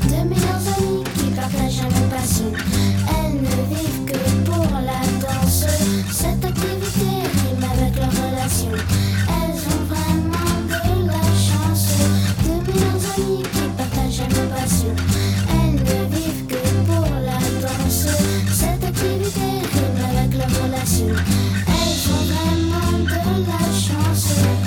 Deux meilleures amies qui partagent la même passion. Elles ne vivent que pour la danse. Cette activité rime avec leur relation. Elles ont vraiment de la chance. Deux meilleures amies qui partagent la même passion. Elles ne vivent que pour la danse. Cette activité rime avec leur relation. Elles ont vraiment de la chance.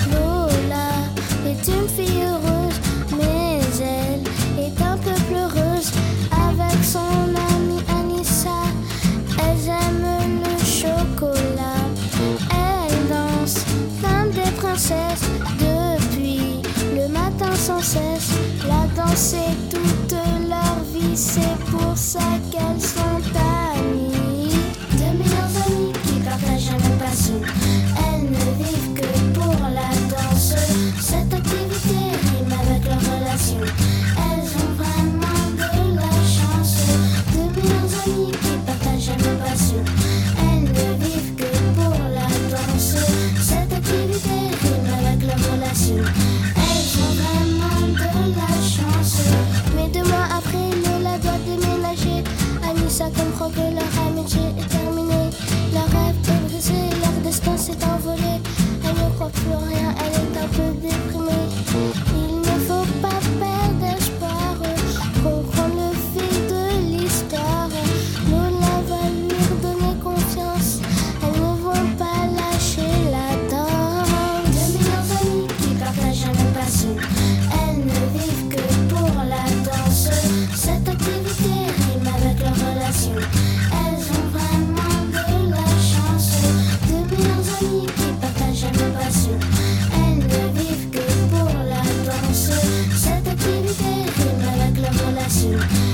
Lola est une fille heureuse, mais elle est un peu pleureuse. Avec son amie Anissa, elles aiment le chocolat. Elles dansent comme des princesses depuis le matin sans cesse. La danse est toute leur vie, c'est pour ça qu'elles sont amies. Deux meilleures amies qui partagent la même passion. Elles ne vivent que pour la danse. Cette activité rime avec leur relation. Elles ont vraiment de la chance. Deux meilleures amies qui partagent la même passion. Elles ne vivent que pour la danse. Cette activité rime avec leur relation. Elles ont vraiment de la chance. Mais 2 mois après, Lola doit déménager. Anissa comprend que leur amitié est terminée. Leur rêve est brisé, leur destin s'est envolé. Elle ne croit plus en rien, elle est un peu déprimée. Il ne faut pas perdre espoir, comprendre le fil de l'histoire. Lola va lui redonner confiance, elles ne vont pas lâcher la danse. Deux meilleures amies qui partagent la même passion. Elles ne vivent que pour la danse. Cette activité rime avec leur relation. Elles ont vraiment de la chance. Deux meilleures amies qui partagent la même passion. Elles ne vivent que pour la danse. Cette activité rime avec leur relation.